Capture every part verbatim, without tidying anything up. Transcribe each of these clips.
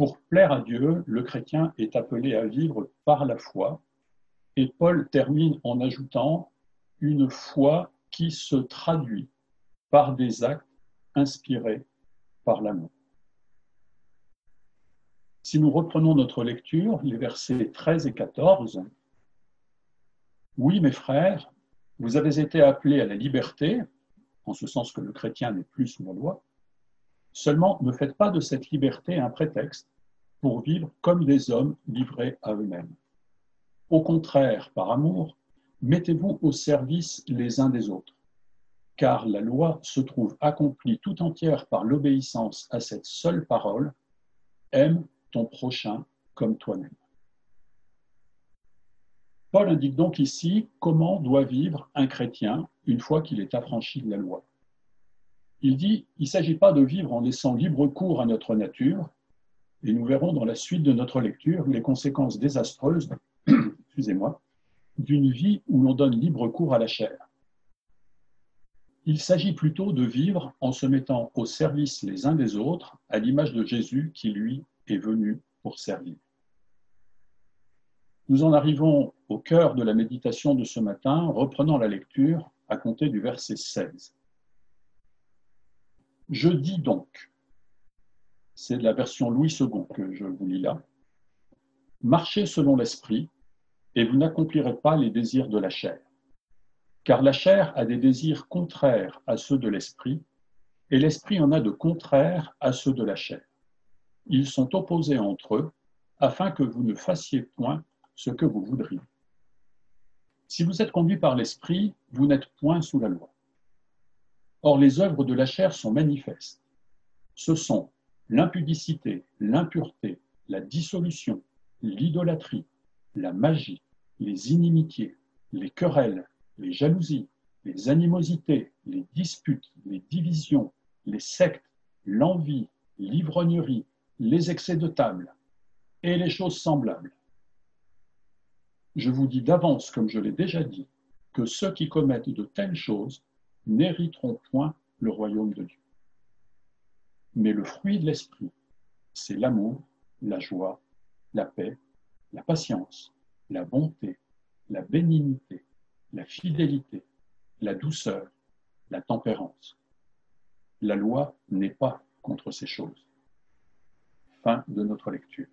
Pour plaire à Dieu, le chrétien est appelé à vivre par la foi, et Paul termine en ajoutant une foi qui se traduit par des actes inspirés par l'amour. Si nous reprenons notre lecture, les versets treize et quatorze, « Oui, mes frères, vous avez été appelés à la liberté, en ce sens que le chrétien n'est plus sous la loi, seulement ne faites pas de cette liberté un prétexte pour vivre comme des hommes livrés à eux-mêmes. Au contraire, par amour, mettez-vous au service les uns des autres, car la loi se trouve accomplie tout entière par l'obéissance à cette seule parole, aime ton prochain comme toi-même. » Paul indique donc ici comment doit vivre un chrétien une fois qu'il est affranchi de la loi. Il dit, il ne s'agit pas de vivre en laissant libre cours à notre nature, et nous verrons dans la suite de notre lecture les conséquences désastreuses, excusez-moi, d'une vie où l'on donne libre cours à la chair. Il s'agit plutôt de vivre en se mettant au service les uns des autres, à l'image de Jésus qui, lui, est venu pour servir. Nous en arrivons au cœur de la méditation de ce matin, reprenant la lecture à compter du verset seize. « Je dis donc », c'est de la version Louis second que je vous lis là, « marchez selon l'esprit, et vous n'accomplirez pas les désirs de la chair. Car la chair a des désirs contraires à ceux de l'esprit, et l'esprit en a de contraires à ceux de la chair. Ils sont opposés entre eux, afin que vous ne fassiez point ce que vous voudriez. Si vous êtes conduits par l'esprit, vous n'êtes point sous la loi. Or, les œuvres de la chair sont manifestes. Ce sont l'impudicité, l'impureté, la dissolution, l'idolâtrie, la magie, les inimitiés, les querelles, les jalousies, les animosités, les disputes, les divisions, les sectes, l'envie, l'ivrognerie, les excès de table et les choses semblables. Je vous dis d'avance, comme je l'ai déjà dit, que ceux qui commettent de telles choses n'hériteront point le royaume de Dieu. Mais le fruit de l'esprit, c'est l'amour, la joie, la paix, la patience, la bonté, la bénignité, la fidélité, la douceur, la tempérance. La loi n'est pas contre ces choses. » Fin de notre lecture.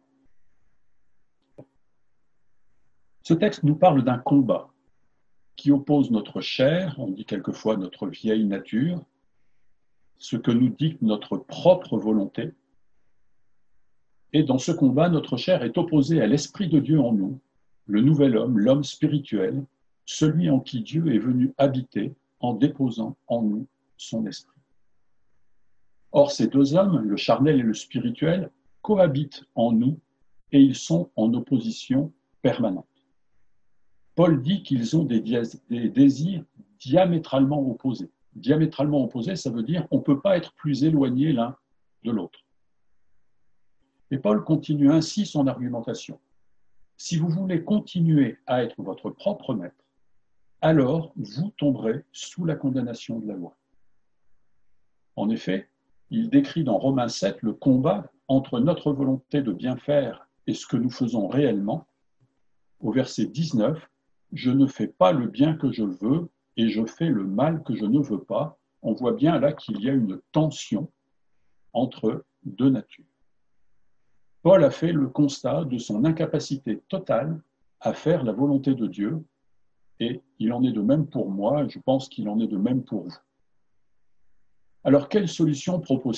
Ce texte nous parle d'un combat qui oppose notre chair, on dit quelquefois notre vieille nature, ce que nous dicte notre propre volonté. Et dans ce combat, notre chair est opposée à l'Esprit de Dieu en nous, le nouvel homme, l'homme spirituel, celui en qui Dieu est venu habiter en déposant en nous son esprit. Or, ces deux hommes, le charnel et le spirituel, cohabitent en nous et ils sont en opposition permanente. Paul dit qu'ils ont des, des désirs diamétralement opposés. Diamétralement opposés, ça veut dire qu'on ne peut pas être plus éloigné l'un de l'autre. Et Paul continue ainsi son argumentation. Si vous voulez continuer à être votre propre maître, alors vous tomberez sous la condamnation de la loi. En effet, il décrit dans Romains sept le combat entre notre volonté de bien faire et ce que nous faisons réellement. Au verset dix-neuf, « Je ne fais pas le bien que je veux et je fais le mal que je ne veux pas ». On voit bien là qu'il y a une tension entre deux natures. Paul a fait le constat de son incapacité totale à faire la volonté de Dieu, et il en est de même pour moi, et je pense qu'il en est de même pour vous. Alors, quelle solution propose-t-il ?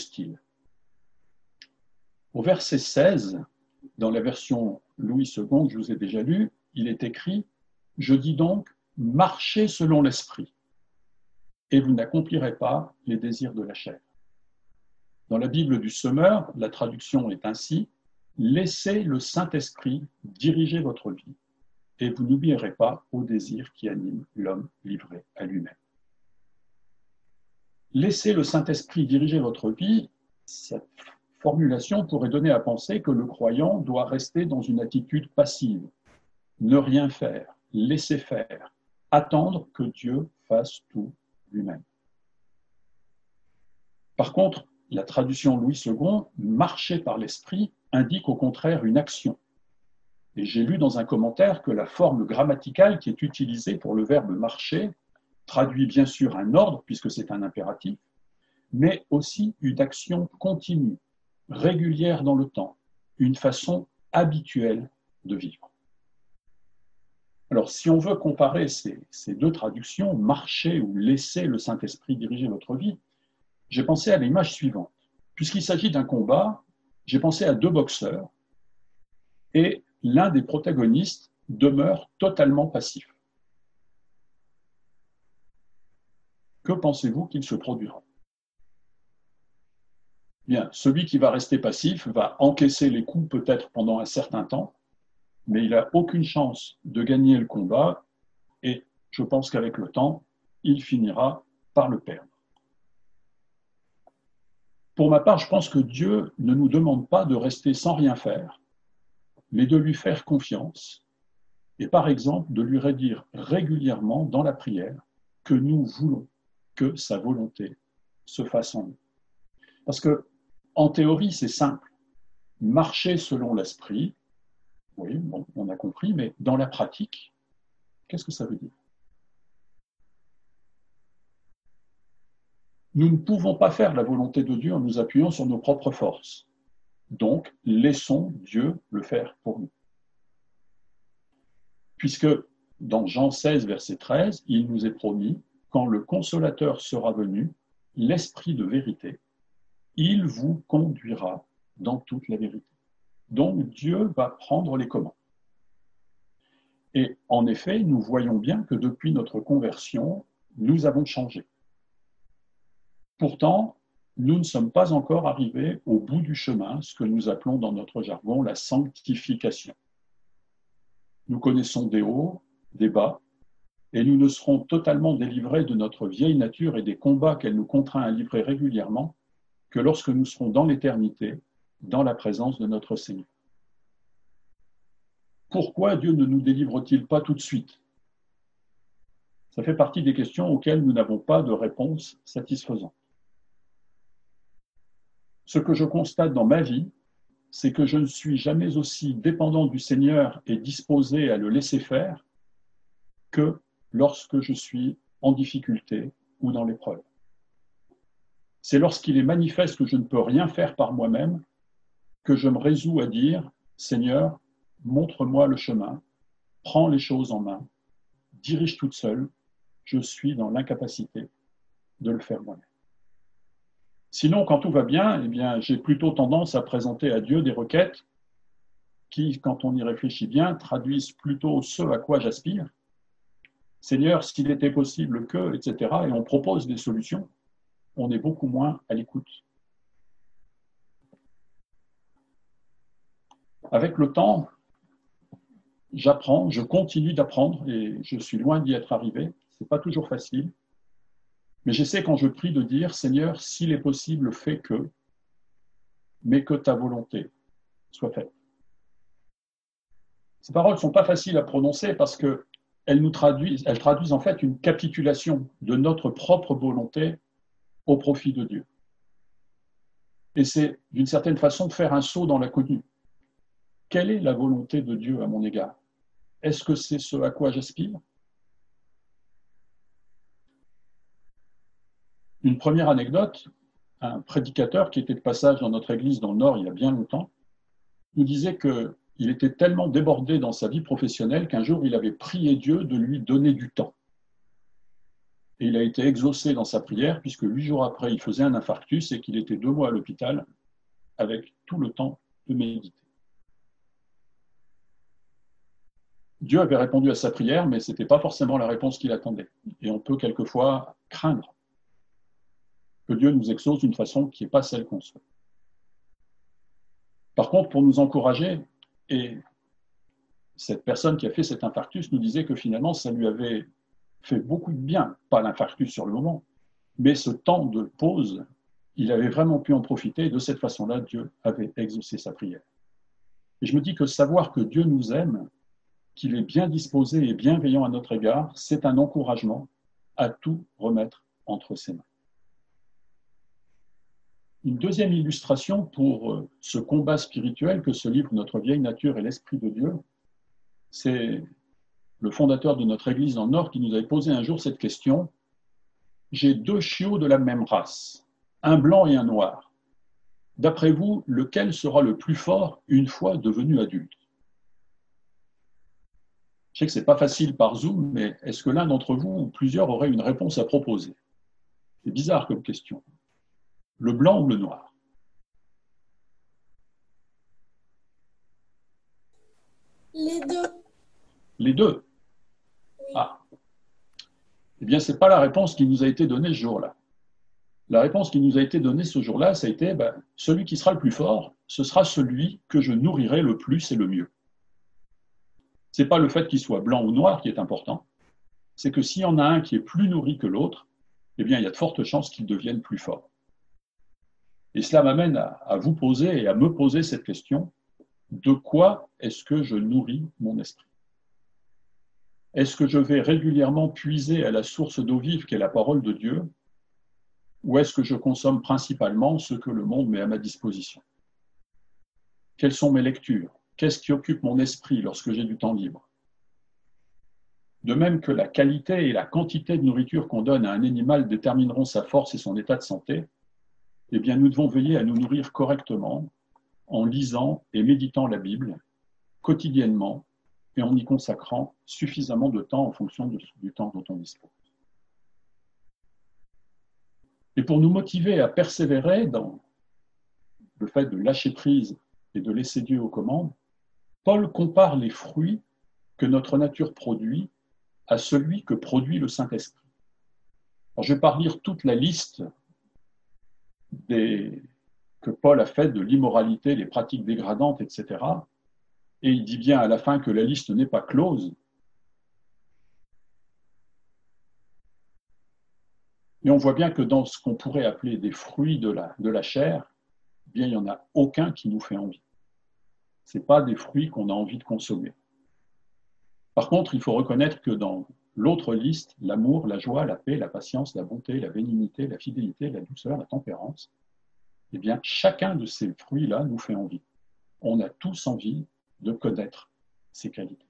Au verset seize, dans la version Louis second que je vous ai déjà lue, il est écrit « Je dis donc, marchez selon l'esprit, et vous n'accomplirez pas les désirs de la chair. » Dans la Bible du Semeur, la traduction est ainsi « Laissez le Saint-Esprit diriger votre vie, et vous n'oublierez pas aux désirs qui animent l'homme livré à lui-même. » Laissez le Saint-Esprit diriger votre vie, cette formulation pourrait donner à penser que le croyant doit rester dans une attitude passive, ne rien faire, laisser faire, attendre que Dieu fasse tout lui-même. Par contre, la traduction Louis second, « marcher par l'esprit », indique au contraire une action. Et j'ai lu dans un commentaire que la forme grammaticale qui est utilisée pour le verbe marcher traduit bien sûr un ordre, puisque c'est un impératif, mais aussi une action continue, régulière dans le temps, une façon habituelle de vivre. Alors, si on veut comparer ces, ces deux traductions, marcher ou laisser le Saint-Esprit diriger votre vie, j'ai pensé à l'image suivante. Puisqu'il s'agit d'un combat, j'ai pensé à deux boxeurs et l'un des protagonistes demeure totalement passif. Que pensez-vous qu'il se produira ? Bien, celui qui va rester passif va encaisser les coups peut-être pendant un certain temps, mais il n'a aucune chance de gagner le combat et je pense qu'avec le temps, il finira par le perdre. Pour ma part, je pense que Dieu ne nous demande pas de rester sans rien faire, mais de lui faire confiance et par exemple de lui redire régulièrement dans la prière que nous voulons que sa volonté se fasse en nous. Parce que en théorie, c'est simple. Marcher selon l'esprit, oui, bon, on a compris, mais dans la pratique, qu'est-ce que ça veut dire ? Nous ne pouvons pas faire la volonté de Dieu en nous appuyant sur nos propres forces. Donc, laissons Dieu le faire pour nous. Puisque dans Jean seize, verset treize, il nous est promis, quand le Consolateur sera venu, l'Esprit de vérité, il vous conduira dans toute la vérité. Donc, Dieu va prendre les commandes. Et en effet, nous voyons bien que depuis notre conversion, nous avons changé. Pourtant, nous ne sommes pas encore arrivés au bout du chemin, ce que nous appelons dans notre jargon la sanctification. Nous connaissons des hauts, des bas, et nous ne serons totalement délivrés de notre vieille nature et des combats qu'elle nous contraint à livrer régulièrement que lorsque nous serons dans l'éternité, dans la présence de notre Seigneur. Pourquoi Dieu ne nous délivre-t-il pas tout de suite ? Ça fait partie des questions auxquelles nous n'avons pas de réponse satisfaisante. Ce que je constate dans ma vie, c'est que je ne suis jamais aussi dépendant du Seigneur et disposé à le laisser faire que lorsque je suis en difficulté ou dans l'épreuve. C'est lorsqu'il est manifeste que je ne peux rien faire par moi-même que je me résous à dire « Seigneur, montre-moi le chemin, prends les choses en main, dirige toute seule, je suis dans l'incapacité de le faire moi-même. » Sinon, quand tout va bien, eh bien, j'ai plutôt tendance à présenter à Dieu des requêtes qui, quand on y réfléchit bien, traduisent plutôt ce à quoi j'aspire. Seigneur, s'il était possible que, et cetera. Et on propose des solutions, on est beaucoup moins à l'écoute. Avec le temps, j'apprends, je continue d'apprendre et je suis loin d'y être arrivé. Ce n'est pas toujours facile. Mais j'essaie quand je prie de dire, Seigneur, s'il est possible, fais que, mais que ta volonté soit faite. Ces paroles ne sont pas faciles à prononcer parce qu'elles nous traduisent, elles traduisent en fait une capitulation de notre propre volonté au profit de Dieu. Et c'est d'une certaine façon de faire un saut dans l'inconnu. Quelle est la volonté de Dieu à mon égard ? Est-ce que c'est ce à quoi j'aspire ? Une première anecdote, un prédicateur qui était de passage dans notre église dans le Nord il y a bien longtemps, nous disait qu'il était tellement débordé dans sa vie professionnelle qu'un jour il avait prié Dieu de lui donner du temps. Et il a été exaucé dans sa prière puisque huit jours après il faisait un infarctus et qu'il était deux mois à l'hôpital avec tout le temps de méditer. Dieu avait répondu à sa prière, mais ce n'était pas forcément la réponse qu'il attendait. Et on peut quelquefois craindre que Dieu nous exauce d'une façon qui n'est pas celle qu'on souhaite. Par contre, pour nous encourager, et cette personne qui a fait cet infarctus nous disait que finalement, ça lui avait fait beaucoup de bien, pas l'infarctus sur le moment, mais ce temps de pause, il avait vraiment pu en profiter, et de cette façon-là, Dieu avait exaucé sa prière. Et je me dis que savoir que Dieu nous aime, qu'il est bien disposé et bienveillant à notre égard, c'est un encouragement à tout remettre entre ses mains. Une deuxième illustration pour ce combat spirituel que se livrent notre vieille nature et l'Esprit de Dieu, c'est le fondateur de notre Église dans le Nord qui nous avait posé un jour cette question. J'ai deux chiots de la même race, un blanc et un noir. D'après vous, lequel sera le plus fort une fois devenu adulte? Je sais que ce n'est pas facile par Zoom, mais est-ce que l'un d'entre vous ou plusieurs aurait une réponse à proposer? C'est bizarre comme question. Le blanc ou le noir? Les deux. Les deux. Oui. Ah. Eh bien, ce n'est pas la réponse qui nous a été donnée ce jour-là. La réponse qui nous a été donnée ce jour-là, ça a été ben, celui qui sera le plus fort, ce sera celui que je nourrirai le plus et le mieux. Ce n'est pas le fait qu'il soit blanc ou noir qui est important, c'est que s'il y en a un qui est plus nourri que l'autre, eh bien, il y a de fortes chances qu'il devienne plus fort. Et cela m'amène à, à vous poser et à me poser cette question, de quoi est-ce que je nourris mon esprit? Est-ce que je vais régulièrement puiser à la source d'eau vive qu'est la parole de Dieu, ou est-ce que je consomme principalement ce que le monde met à ma disposition? Quelles sont mes lectures? Qu'est-ce qui occupe mon esprit lorsque j'ai du temps libre? De même que la qualité et la quantité de nourriture qu'on donne à un animal détermineront sa force et son état de santé, eh bien, nous devons veiller à nous nourrir correctement en lisant et méditant la Bible quotidiennement et en y consacrant suffisamment de temps en fonction de, du temps dont on dispose. Et pour nous motiver à persévérer dans le fait de lâcher prise et de laisser Dieu aux commandes, Paul compare les fruits que notre nature produit à celui que produit le Saint-Esprit. Alors, je ne vais pas relire toute la liste des, que Paul a faite de l'immoralité, les pratiques dégradantes, et cetera. Et il dit bien à la fin que la liste n'est pas close. Et on voit bien que dans ce qu'on pourrait appeler des fruits de la, de la chair, eh bien, il n'y en a aucun qui nous fait envie. Ce n'est pas des fruits qu'on a envie de consommer. Par contre, il faut reconnaître que dans l'autre liste, l'amour, la joie, la paix, la patience, la bonté, la bénignité, la fidélité, la douceur, la tempérance, eh bien, chacun de ces fruits-là nous fait envie. On a tous envie de connaître ces qualités.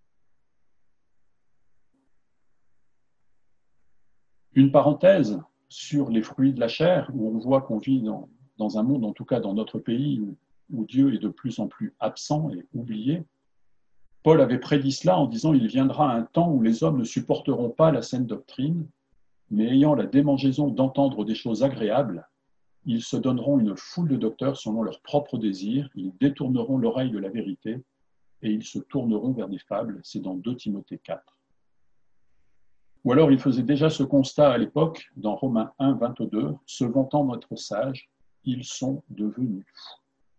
Une parenthèse sur les fruits de la chair, où on voit qu'on vit dans, dans un monde, en tout cas dans notre pays, où, où Dieu est de plus en plus absent et oublié. Paul avait prédit cela en disant « Il viendra un temps où les hommes ne supporteront pas la saine doctrine, mais ayant la démangeaison d'entendre des choses agréables, ils se donneront une foule de docteurs selon leurs propres désirs, ils détourneront l'oreille de la vérité et ils se tourneront vers des fables. » C'est dans deux Timothée quatre. Ou alors il faisait déjà ce constat à l'époque, dans Romains un, vingt-deux, « Se vantant d'être sages, ils sont devenus fous. »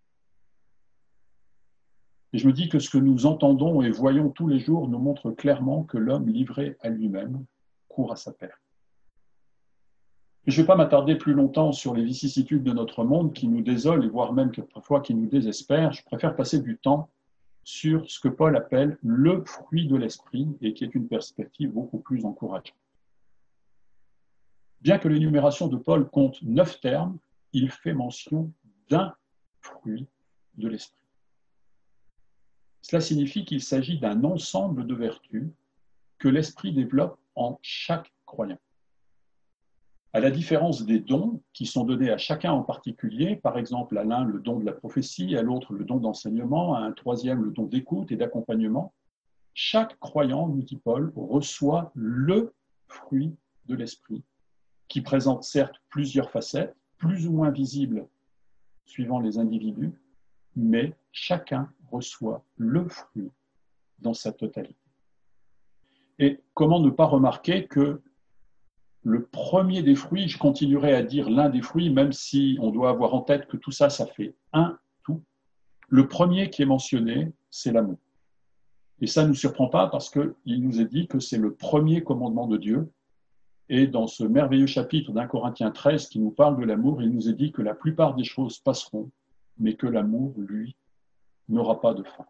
Et je me dis que ce que nous entendons et voyons tous les jours nous montre clairement que l'homme livré à lui-même court à sa perte. Et je ne vais pas m'attarder plus longtemps sur les vicissitudes de notre monde qui nous désolent et voire même parfois qui nous désespèrent. Je préfère passer du temps sur ce que Paul appelle le fruit de l'esprit et qui est une perspective beaucoup plus encourageante. Bien que l'énumération de Paul compte neuf termes, il fait mention d'un fruit de l'esprit. Cela signifie qu'il s'agit d'un ensemble de vertus que l'esprit développe en chaque croyant. À la différence des dons qui sont donnés à chacun en particulier, par exemple à l'un le don de la prophétie, à l'autre le don d'enseignement, à un troisième le don d'écoute et d'accompagnement, chaque croyant, nous dit Paul, reçoit le fruit de l'esprit, qui présente certes plusieurs facettes, plus ou moins visibles suivant les individus, mais chacun reçoit le fruit dans sa totalité. Et comment ne pas remarquer que le premier des fruits, je continuerai à dire l'un des fruits, même si on doit avoir en tête que tout ça, ça fait un tout. Le premier qui est mentionné, c'est l'amour. Et ça ne nous surprend pas parce qu'il nous est dit que c'est le premier commandement de Dieu. Et dans ce merveilleux chapitre d'un Corinthiens treize qui nous parle de l'amour, il nous est dit que la plupart des choses passeront, mais que l'amour, lui, n'aura pas de fin.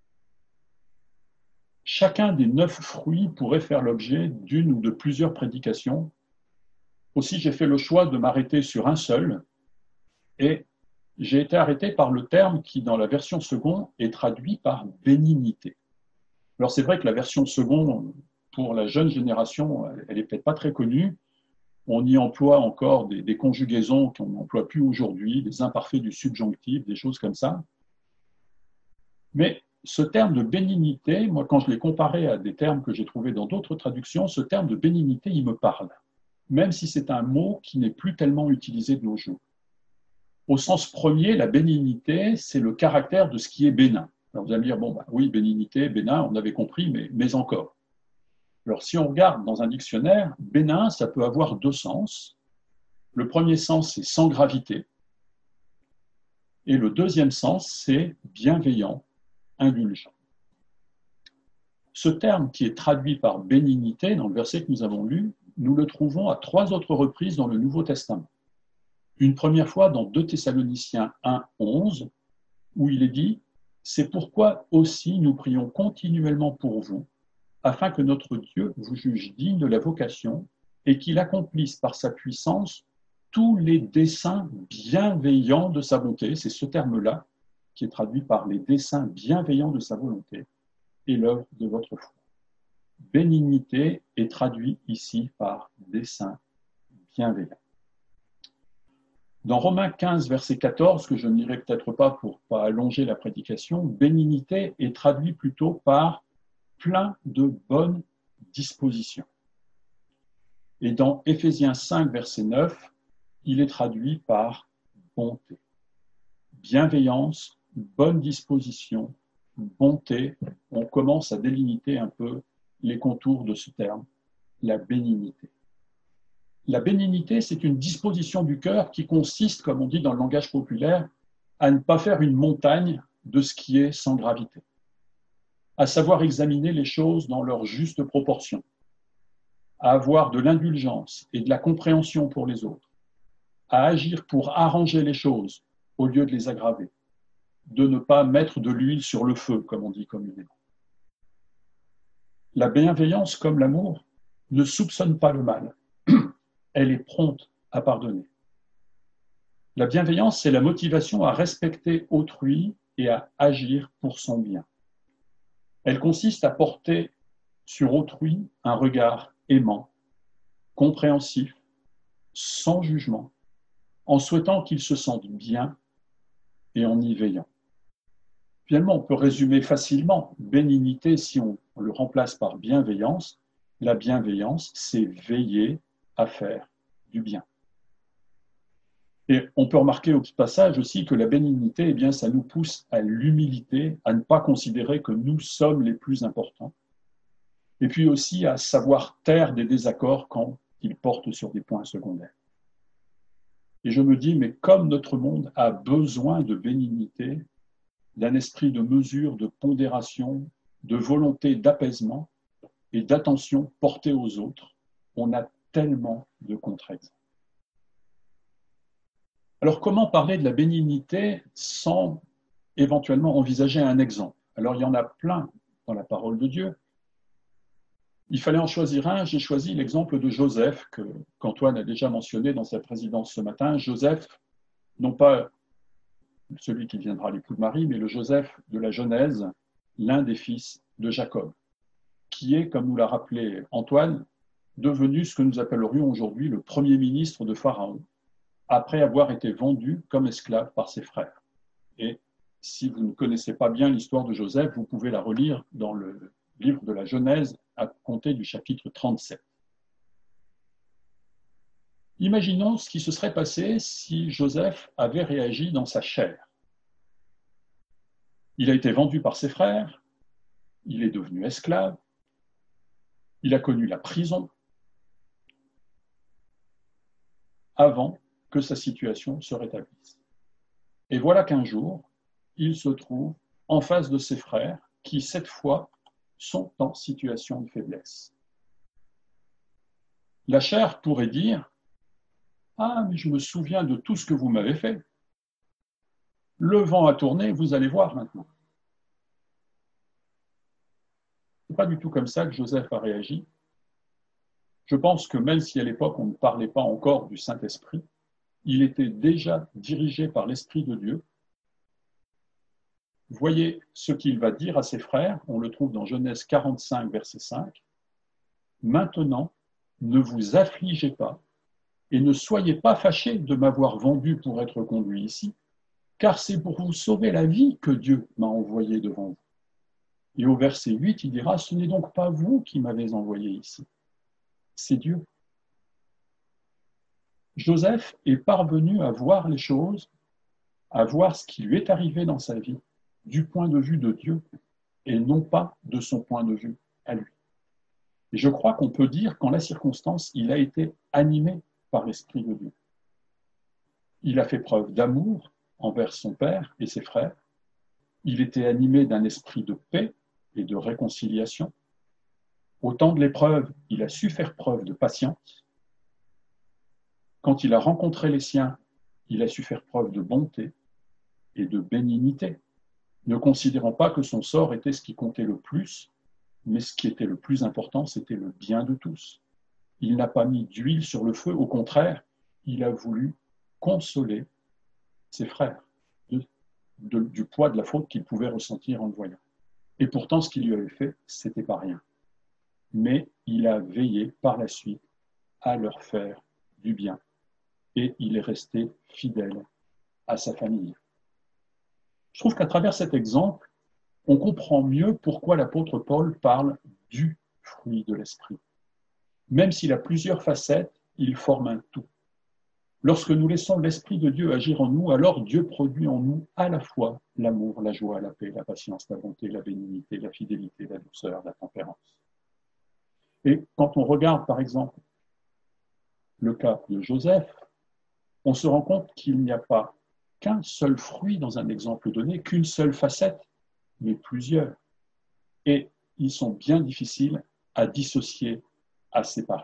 Chacun des neuf fruits pourrait faire l'objet d'une ou de plusieurs prédications. Aussi, j'ai fait le choix de m'arrêter sur un seul Et j'ai été arrêté par le terme qui, dans la version seconde, est traduit par bénignité. Alors c'est vrai que la version seconde, pour la jeune génération, elle n'est peut-être pas très connue. On y emploie encore des, des conjugaisons qu'on n'emploie plus aujourd'hui, des imparfaits du subjonctif, des choses comme ça. Mais ce terme de bénignité, moi, quand je l'ai comparé à des termes que j'ai trouvés dans d'autres traductions, ce terme de bénignité, il me parle, même si c'est un mot qui n'est plus tellement utilisé de nos jours. Au sens premier, la bénignité, c'est le caractère de ce qui est bénin. Alors vous allez me dire, bon, bah, oui, bénignité, bénin, on avait compris, mais, mais encore. Alors si on regarde dans un dictionnaire, bénin, ça peut avoir deux sens. Le premier sens, c'est sans gravité. Et le deuxième sens, c'est bienveillant, indulgent. Ce terme qui est traduit par bénignité dans le verset que nous avons lu, nous le trouvons à trois autres reprises dans le Nouveau Testament. Une première fois dans deux Thessaloniciens un, onze, où il est dit « C'est pourquoi aussi nous prions continuellement pour vous, afin que notre Dieu vous juge digne de la vocation et qu'il accomplisse par sa puissance tous les desseins bienveillants de sa bonté. » C'est ce terme-là qui est traduit par les desseins bienveillants de sa volonté et l'œuvre de votre foi. Bénignité est traduit ici par dessein bienveillant. Dans Romains quinze, verset quatorze, que je ne lirai peut-être pas pour ne pas allonger la prédication, bénignité est traduit plutôt par plein de bonnes dispositions. Et dans Éphésiens cinq, verset neuf, il est traduit par bonté. Bienveillance, bonne disposition, bonté, on commence à délimiter un peu les contours de ce terme, la bénignité. La bénignité, c'est une disposition du cœur qui consiste, comme on dit dans le langage populaire, à ne pas faire une montagne de ce qui est sans gravité, à savoir examiner les choses dans leur juste proportion, à avoir de l'indulgence et de la compréhension pour les autres, à agir pour arranger les choses au lieu de les aggraver, de ne pas mettre de l'huile sur le feu, comme on dit communément. La bienveillance, comme l'amour, ne soupçonne pas le mal. Elle est prompte à pardonner. La bienveillance, c'est la motivation à respecter autrui et à agir pour son bien. Elle consiste à porter sur autrui un regard aimant, compréhensif, sans jugement, en souhaitant qu'il se sente bien et en y veillant. Finalement, on peut résumer facilement bénignité si on le remplace par bienveillance. La bienveillance, c'est veiller à faire du bien. Et on peut remarquer au passage aussi que la bénignité, eh bien, ça nous pousse à l'humilité, à ne pas considérer que nous sommes les plus importants, et puis aussi à savoir taire des désaccords quand ils portent sur des points secondaires. Et je me dis, mais comme notre monde a besoin de bénignité, d'un esprit de mesure, de pondération, de volonté d'apaisement et d'attention portée aux autres, on a tellement de contre-exemples. Alors, comment parler de la bénignité sans éventuellement envisager un exemple? Alors, il y en a plein dans la parole de Dieu. Il fallait en choisir un. J'ai choisi l'exemple de Joseph, que, qu'Antoine a déjà mentionné dans sa présidence ce matin. Joseph, non pas celui qui viendra l'époux de Marie, mais le Joseph de la Genèse, l'un des fils de Jacob, qui est, comme nous l'a rappelé Antoine, devenu ce que nous appellerions aujourd'hui le premier ministre de Pharaon, après avoir été vendu comme esclave par ses frères. Et si vous ne connaissez pas bien l'histoire de Joseph, vous pouvez la relire dans le livre de la Genèse à compter du chapitre trente-sept. Imaginons ce qui se serait passé si Joseph avait réagi dans sa chair. Il a été vendu par ses frères, il est devenu esclave, il a connu la prison avant que sa situation se rétablisse. Et voilà qu'un jour, il se trouve en face de ses frères qui, cette fois, sont en situation de faiblesse. La chair pourrait dire « Ah, mais je me souviens de tout ce que vous m'avez fait. Le vent a tourné, vous allez voir maintenant. » Ce n'est pas du tout comme ça que Joseph a réagi. Je pense que même si à l'époque on ne parlait pas encore du Saint-Esprit, il était déjà dirigé par l'Esprit de Dieu. Voyez ce qu'il va dire à ses frères, on le trouve dans Genèse quarante-cinq, verset cinq. « Maintenant, ne vous affligez pas et ne soyez pas fâchés de m'avoir vendu pour être conduit ici, car c'est pour vous sauver la vie que Dieu m'a envoyé devant vous. » Et au verset huit, il dira « Ce n'est donc pas vous qui m'avez envoyé ici, c'est Dieu. » Joseph est parvenu à voir les choses, à voir ce qui lui est arrivé dans sa vie, du point de vue de Dieu, et non pas de son point de vue à lui. Et je crois qu'on peut dire qu'en la circonstance, il a été animé par l'Esprit de Dieu. Il a fait preuve d'amour envers son père et ses frères. Il était animé d'un esprit de paix et de réconciliation. Au temps de l'épreuve, il a su faire preuve de patience. Quand il a rencontré les siens, il a su faire preuve de bonté et de bénignité, ne considérant pas que son sort était ce qui comptait le plus, mais ce qui était le plus important, c'était le bien de tous. Il n'a pas mis d'huile sur le feu, au contraire, il a voulu consoler ses frères de, de, du poids de la faute qu'il pouvait ressentir en le voyant. Et pourtant, ce qu'il lui avait fait, c'était pas rien. Mais il a veillé par la suite à leur faire du bien. Et il est resté fidèle à sa famille. Je trouve qu'à travers cet exemple, on comprend mieux pourquoi l'apôtre Paul parle du fruit de l'esprit. Même s'il a plusieurs facettes, il forme un tout. Lorsque nous laissons l'Esprit de Dieu agir en nous, alors Dieu produit en nous à la fois l'amour, la joie, la paix, la patience, la bonté, la bénignité, la fidélité, la douceur, la tempérance. Et quand on regarde, par exemple, le cas de Joseph, on se rend compte qu'il n'y a pas qu'un seul fruit dans un exemple donné, qu'une seule facette, mais plusieurs. Et ils sont bien difficiles à dissocier, à séparer.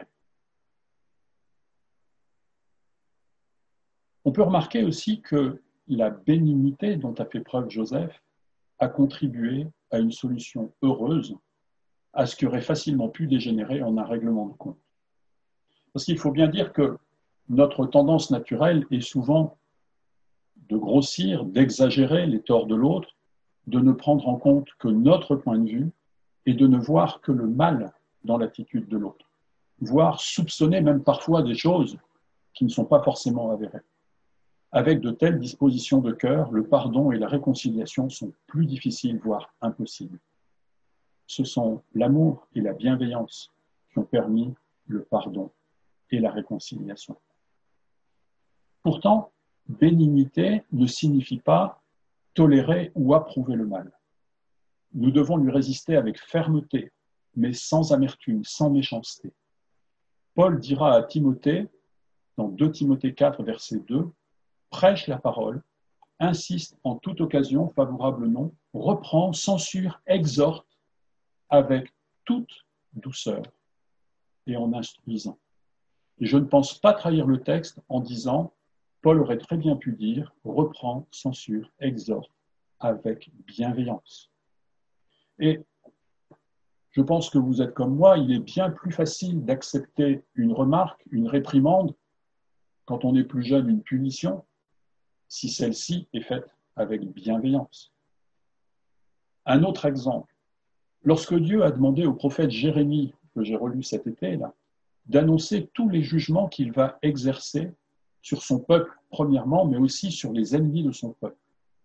On peut remarquer aussi que la bénignité dont a fait preuve Joseph a contribué à une solution heureuse à ce qui aurait facilement pu dégénérer en un règlement de compte. Parce qu'il faut bien dire que notre tendance naturelle est souvent de grossir, d'exagérer les torts de l'autre, de ne prendre en compte que notre point de vue et de ne voir que le mal dans l'attitude de l'autre, voire soupçonner même parfois des choses qui ne sont pas forcément avérées. Avec de telles dispositions de cœur, le pardon et la réconciliation sont plus difficiles, voire impossibles. Ce sont l'amour et la bienveillance qui ont permis le pardon et la réconciliation. Pourtant, bénignité ne signifie pas tolérer ou approuver le mal. Nous devons lui résister avec fermeté, mais sans amertume, sans méchanceté. Paul dira à Timothée, dans deux Timothée quatre, verset deux, « Prêche la parole, insiste en toute occasion, favorable ou non, reprend, censure, exhorte avec toute douceur et en instruisant. » Et je ne pense pas trahir le texte en disant, Paul aurait très bien pu dire, reprend, censure, exhorte avec bienveillance. Et je pense que vous êtes comme moi, il est bien plus facile d'accepter une remarque, une réprimande, quand on est plus jeune, une punition, si celle-ci est faite avec bienveillance. Un autre exemple, lorsque Dieu a demandé au prophète Jérémie, que j'ai relu cet été, là, d'annoncer tous les jugements qu'il va exercer sur son peuple, premièrement, mais aussi sur les ennemis de son peuple,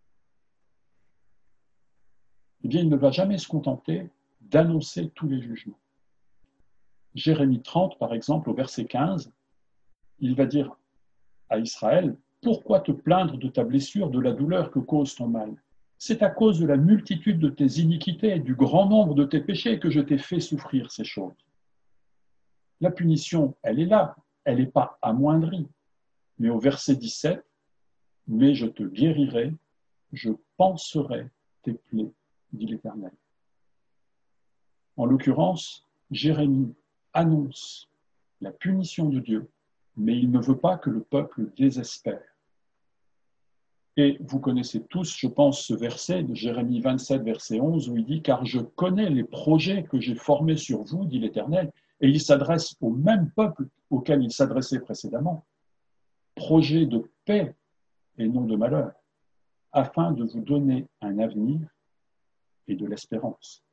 eh bien, il ne va jamais se contenter d'annoncer tous les jugements. Jérémie trente, par exemple, au verset quinze, il va dire à Israël, « Pourquoi te plaindre de ta blessure, de la douleur que cause ton mal ? C'est à cause de la multitude de tes iniquités et du grand nombre de tes péchés que je t'ai fait souffrir ces choses. » La punition, elle est là, elle n'est pas amoindrie. Mais au verset dix-sept, « Mais je te guérirai, je panserai tes plaies, dit l'Éternel. » En l'occurrence, Jérémie annonce la punition de Dieu, mais il ne veut pas que le peuple désespère. Et vous connaissez tous, je pense, ce verset de Jérémie vingt-sept, verset onze, où il dit « Car je connais les projets que j'ai formés sur vous, dit l'Éternel. » Et il s'adresse au même peuple auquel il s'adressait précédemment. « projet de paix et non de malheur, afin de vous donner un avenir et de l'espérance.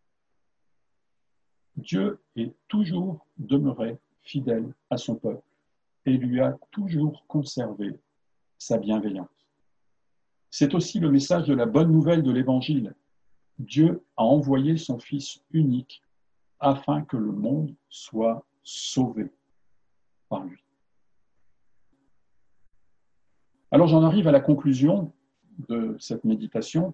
Dieu est toujours demeuré fidèle à son peuple et lui a toujours conservé sa bienveillance. C'est aussi le message de la bonne nouvelle de l'Évangile. Dieu a envoyé son Fils unique afin que le monde soit sauvé par lui. Alors j'en arrive à la conclusion de cette méditation.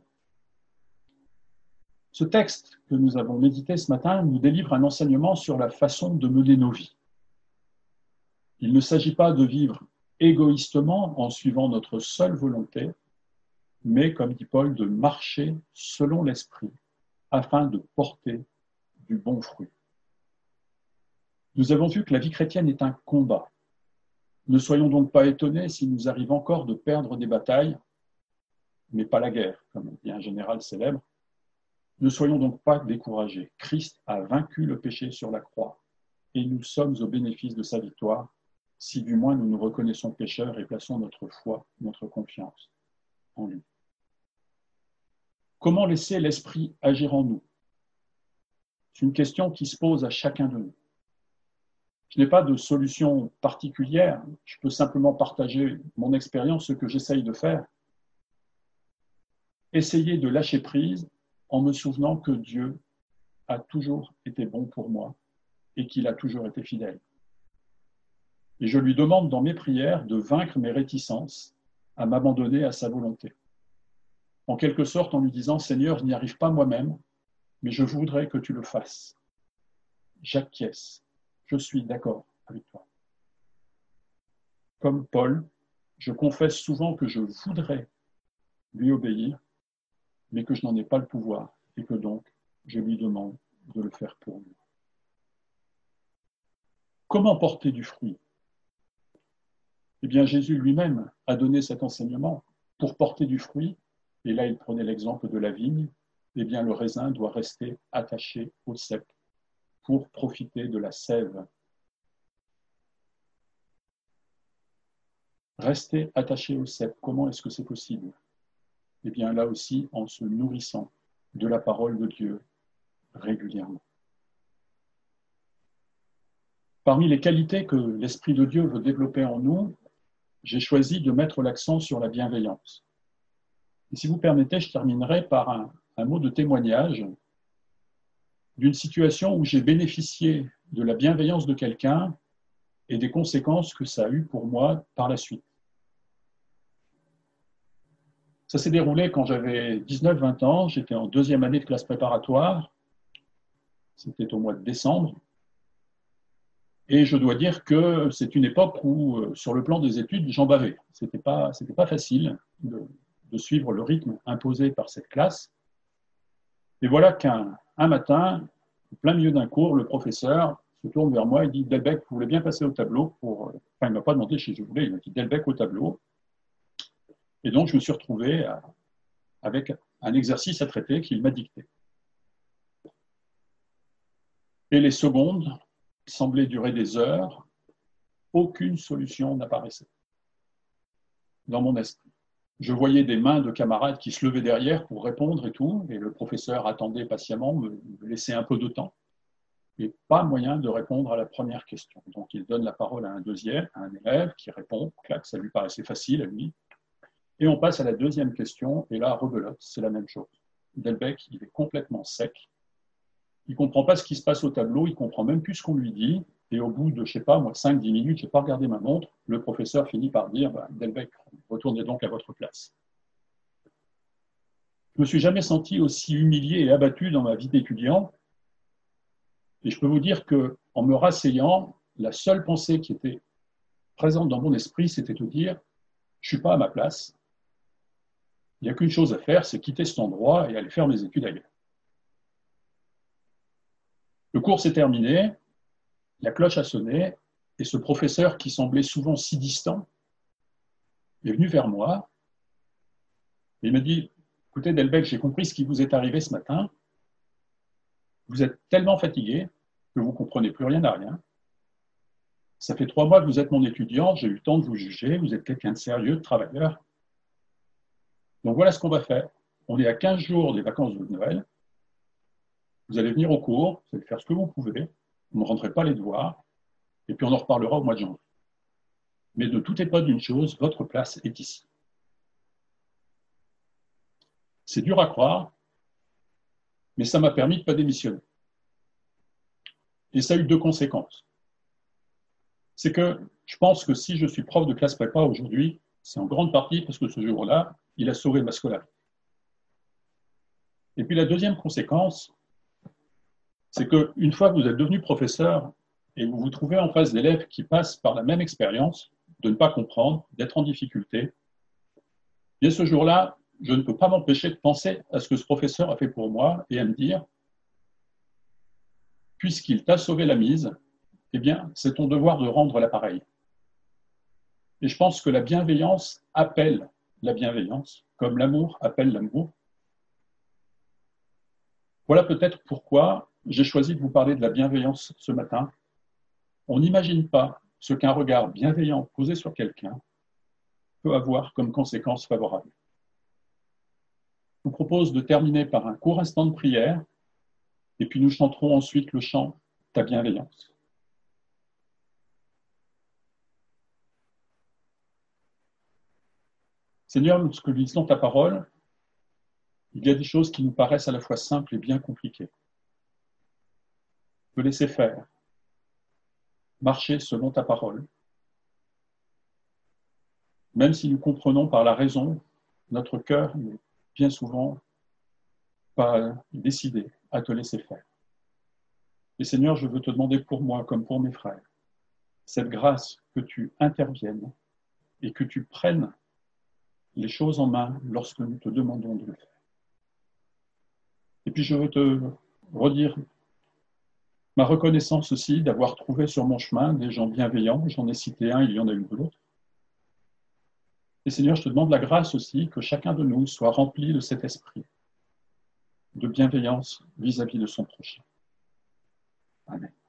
Ce texte que nous avons médité ce matin nous délivre un enseignement sur la façon de mener nos vies. Il ne s'agit pas de vivre égoïstement en suivant notre seule volonté, mais, comme dit Paul, de marcher selon l'Esprit afin de porter du bon fruit. Nous avons vu que la vie chrétienne est un combat. Ne soyons donc pas étonnés s'il nous arrive encore de perdre des batailles, mais pas la guerre, comme dit un général célèbre. Ne soyons donc pas découragés. Christ a vaincu le péché sur la croix et nous sommes au bénéfice de sa victoire, si du moins nous nous reconnaissons pécheurs et plaçons notre foi, notre confiance en lui. Comment laisser l'Esprit agir en nous? C'est une question qui se pose à chacun de nous. Je n'ai pas de solution particulière, je peux simplement partager mon expérience, ce que j'essaye de faire. Essayer de lâcher prise en me souvenant que Dieu a toujours été bon pour moi et qu'il a toujours été fidèle. Et je lui demande dans mes prières de vaincre mes réticences à m'abandonner à sa volonté. En quelque sorte en lui disant « Seigneur, je n'y arrive pas moi-même, mais je voudrais que tu le fasses. J'acquiesce, je suis d'accord avec toi. » Comme Paul, je confesse souvent que je voudrais lui obéir, mais que je n'en ai pas le pouvoir et que donc je lui demande de le faire pour lui. Comment porter du fruit? Eh bien, Jésus lui-même a donné cet enseignement. Pour porter du fruit, et là il prenait l'exemple de la vigne, eh bien le raisin doit rester attaché au cep pour profiter de la sève. Rester attaché au cep, comment est-ce que c'est possible? Eh bien là aussi en se nourrissant de la parole de Dieu régulièrement. Parmi les qualités que l'Esprit de Dieu veut développer en nous, j'ai choisi de mettre l'accent sur la bienveillance. Et si vous permettez, je terminerai par un, un mot de témoignage d'une situation où j'ai bénéficié de la bienveillance de quelqu'un et des conséquences que ça a eu pour moi par la suite. Ça s'est déroulé quand j'avais dix-neuf vingt ans, j'étais en deuxième année de classe préparatoire, c'était au mois de décembre, et je dois dire que c'est une époque où, sur le plan des études, j'en bavais. C'était pas, c'était pas facile de, de suivre le rythme imposé par cette classe. Et voilà qu'un un matin, au plein milieu d'un cours, le professeur se tourne vers moi et dit « Delbecq, vous voulez bien passer au tableau pour… » Enfin, il ne m'a pas demandé si je voulais, il m'a dit « Delbecq au tableau ». Et donc, je me suis retrouvé à, avec un exercice à traiter qu'il m'a dicté. Et les secondes semblaient durer des heures, aucune solution n'apparaissait dans mon esprit. Je voyais des mains de camarades qui se levaient derrière pour répondre et tout, et le professeur attendait patiemment, me laissait un peu de temps, et pas moyen de répondre à la première question. Donc il donne la parole à un deuxième, à un élève qui répond, clac, ça lui paraissait facile à lui, et on passe à la deuxième question, et là, rebelote, c'est la même chose. Delbecq, il est complètement sec, il ne comprend pas ce qui se passe au tableau, il ne comprend même plus ce qu'on lui dit, et au bout de, je ne sais pas, moi, cinq dix minutes, je n'ai pas regardé ma montre, le professeur finit par dire bah, « Delbecq, retournez donc à votre place ». Je ne me suis jamais senti aussi humilié et abattu dans ma vie d'étudiant, et je peux vous dire qu'en me rasseyant, la seule pensée qui était présente dans mon esprit, c'était de dire « je ne suis pas à ma place, il n'y a qu'une chose à faire, c'est quitter cet endroit et aller faire mes études ailleurs ». Le cours s'est terminé, la cloche a sonné, et ce professeur qui semblait souvent si distant est venu vers moi et il m'a dit « Écoutez Delbecq, j'ai compris ce qui vous est arrivé ce matin. Vous êtes tellement fatigué que vous ne comprenez plus rien à rien. Ça fait trois mois que vous êtes mon étudiant, j'ai eu le temps de vous juger, vous êtes quelqu'un de sérieux, de travailleur. Donc voilà ce qu'on va faire. On est à quinze jours des vacances de Noël. Vous allez venir au cours, vous allez faire ce que vous pouvez, vous ne rentrez pas les devoirs, et puis on en reparlera au mois de janvier. Mais ne doutez pas d'une chose, votre place est ici. C'est dur à croire, mais ça m'a permis de ne pas démissionner. Et ça a eu deux conséquences. C'est que je pense que si je suis prof de classe prépa aujourd'hui, c'est en grande partie parce que ce jour-là, il a sauvé ma scolarité. Et puis la deuxième conséquence, c'est qu'une fois que vous êtes devenu professeur et vous vous trouvez en face d'élèves qui passent par la même expérience, de ne pas comprendre, d'être en difficulté, et ce jour-là, je ne peux pas m'empêcher de penser à ce que ce professeur a fait pour moi et à me dire, puisqu'il t'a sauvé la mise, eh bien, c'est ton devoir de rendre l'appareil. Et je pense que la bienveillance appelle la bienveillance, comme l'amour appelle l'amour. Voilà peut-être pourquoi j'ai choisi de vous parler de la bienveillance ce matin. On n'imagine pas ce qu'un regard bienveillant posé sur quelqu'un peut avoir comme conséquence favorable. Je vous propose de terminer par un court instant de prière, et puis nous chanterons ensuite le chant « Ta bienveillance ». Seigneur, lorsque nous lisons ta parole, il y a des choses qui nous paraissent à la fois simples et bien compliquées. Te laisser faire, marcher selon ta parole. Même si nous comprenons par la raison, notre cœur n'est bien souvent pas décidé à te laisser faire. Et Seigneur, je veux te demander pour moi comme pour mes frères, cette grâce que tu interviennes et que tu prennes les choses en main lorsque nous te demandons de le faire. Et puis je veux te redire ma reconnaissance aussi d'avoir trouvé sur mon chemin des gens bienveillants. J'en ai cité un, il y en a eu d'autres. Et Seigneur, je te demande la grâce aussi que chacun de nous soit rempli de cet esprit de bienveillance vis-à-vis de son prochain. Amen.